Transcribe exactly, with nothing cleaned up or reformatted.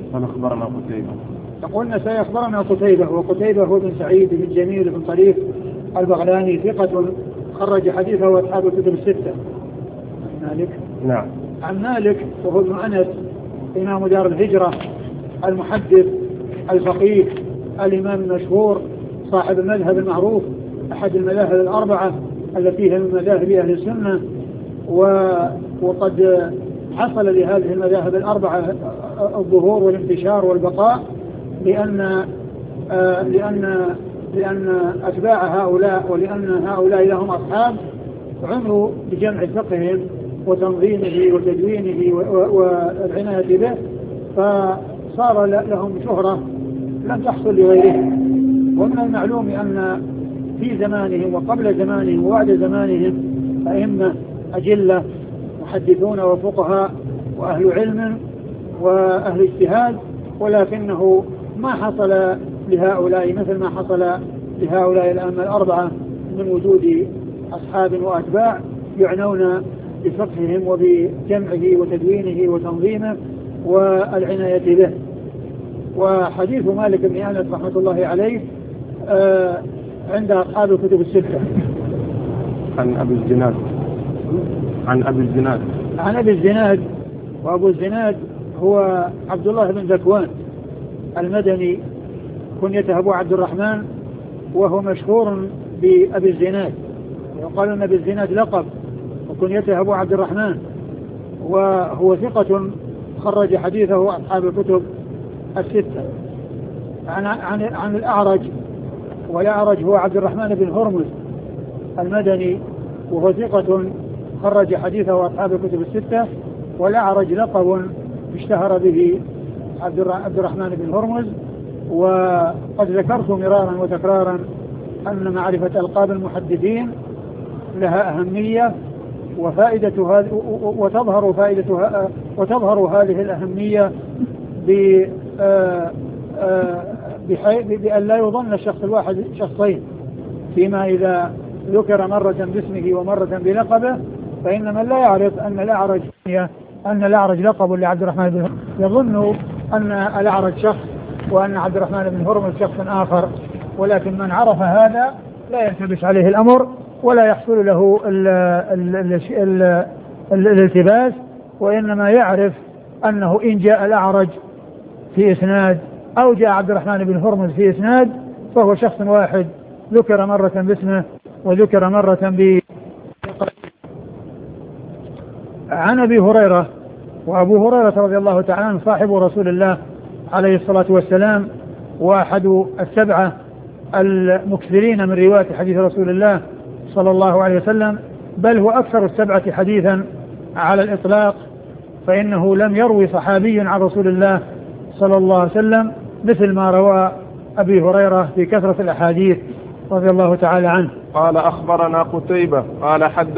قال أخبرنا قتيبة. يقول النسائي أخبرنا قتيبة، وقتيبة هو بن سعيد بن جميل بن طريف البغلاني ثقة خرج حديثه وأصحاب الكتب الستة. عن مالك نعم. عن مالك وهو ابن أنس إمام دار الهجرة المحدث الفقيه الإمام المشهور صاحب المذهب المعروف أحد المذاهب الأربعة التي هي من مذاهب أهل السنة، وقد حصل لهذه المذاهب الأربعة الظهور والانتشار والبقاء لأن لأن لأن أتباع هؤلاء ولأن هؤلاء لهم أصحاب عنوا بجمع فقههم وتنظيمه وتدوينه والعناية به، فصار لهم شهرة لم تحصل لغيرهم. ومن المعلوم أن في زمانهم وقبل زمانهم وبعد زمانهم أئمة أجلة محدثون وفقهاء وأهل علم وأهل اجتهاد، ولكنه ما حصل لهؤلاء مثل ما حصل لهؤلاء الأئمة الأربعة من وجود أصحاب وأتباع يعنون بفقههم وبجمعه وتدوينه وتنظيمه والعناية به. وحديث مالك بن أنس رحمة الله عليه آه عند أصحاب الكتب الستة. عن أبي الزناد عن أبي الزناد عن أبي الزناد وأبو الزناد هو عبد الله بن ذكوان المدني كنيته أبو عبد الرحمن، وهو مشهور بأبي الزناد، ويقال أن أبي الزناد لقب وكنيته أبو عبد الرحمن، وهو ثقة خرج حديثه أصحاب الكتب الستة. عن, عن, عن الأعرج، والأعرج هو عبد الرحمن بن هرمز المدني وهو ثقة خرج حديثه أصحاب الكتب الستة. والأعرج لقب اشتهر به عبد الرحمن بن هرمز، وقد ذكرت مرارا وتكرارا أن معرفة ألقاب المحدثين لها أهمية وفائدة هذه، وتظهر فائدتها وتظهر هذه الأهمية بأن لا يظن الشخص الواحد شخصين، فيما إذا ذكر مرة باسمه ومرة بلقبه، فإن من لا يعرف أن الأعرج أن الأعرج لقب لعبد الرحمن بن هرمز يظن أن الأعرج شخص وأن عبد الرحمن بن هرمز شخص آخر، ولكن من عرف هذا لا يلتبس عليه الأمر ولا يحصل له ال ال ال ال ال الالتباس، وإنما يعرف أنه إن جاء الأعرج في إسناد أو جاء عبد الرحمن بن هرمز في إسناد فهو شخص واحد ذكر مرة باسمه وذكر مرة ب. عن أبي هريرة، وأبو هريرة رضي الله تعالى عنه صاحب رسول الله عليه الصلاة والسلام وأحد السبعة المكثرين من رواية حديث رسول الله صلى الله عليه وسلم، بل هو أكثر السبعة حديثا على الإطلاق، فإنه لم يروي صحابي عن رسول الله صلى الله عليه وسلم مثل ما روى أبي هريرة في كثرة الأحاديث رضي الله تعالى عنه. قال أخبرنا قتيبة قال حدثنا